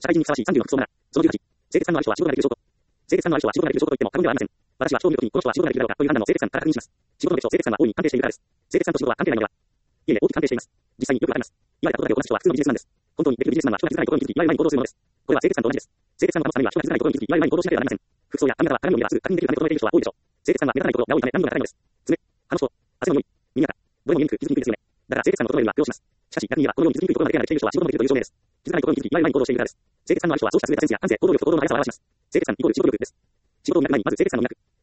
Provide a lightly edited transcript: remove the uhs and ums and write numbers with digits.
社会人にふさわしい30の服装なら、その18、清潔さのある人は仕事ができる証拠。清潔さのある人は仕事ができる証拠と言っても過言ではありません。私は人を見るときにこの人は仕事ができるだろうかという判断の清潔さから確認します。仕事のべきと清潔さは大いに関係しているからです。清潔さと仕事は関係ないのでは。いえいえ、大きく関係しています。実際によくあります。言われたことだけを同じ人は普通のビジネスマンです。本当にできるビジネスマンは人が気づかないところに気づき、いわゆる前に行動するものです。これは清潔さと同じです。清潔さの保つためには人が気づかないところに気づき、いわゆる前に行動しなければなりません。服装や髪型は鏡を見ればすぐ確認できるため整えている人は多いでしょう。清潔さが目立たないことが多いため何度も高いのです。爪、歯の層、汗の匂い、耳垢、どれも見えにくく気づきにくいですよね。だから清潔さの整えるには苦労します。しかし、逆に言えばこのように気づきにくいことまでできないできている人は仕事もできるという証明です。気づかないところに気づき、いわゆる前に行動しているからです。清潔さのある人はそうした優れたセンスや感性、行動力と行動の速さを表します。清潔さイコール仕事力です。仕事を磨く前にまず清潔さを磨く。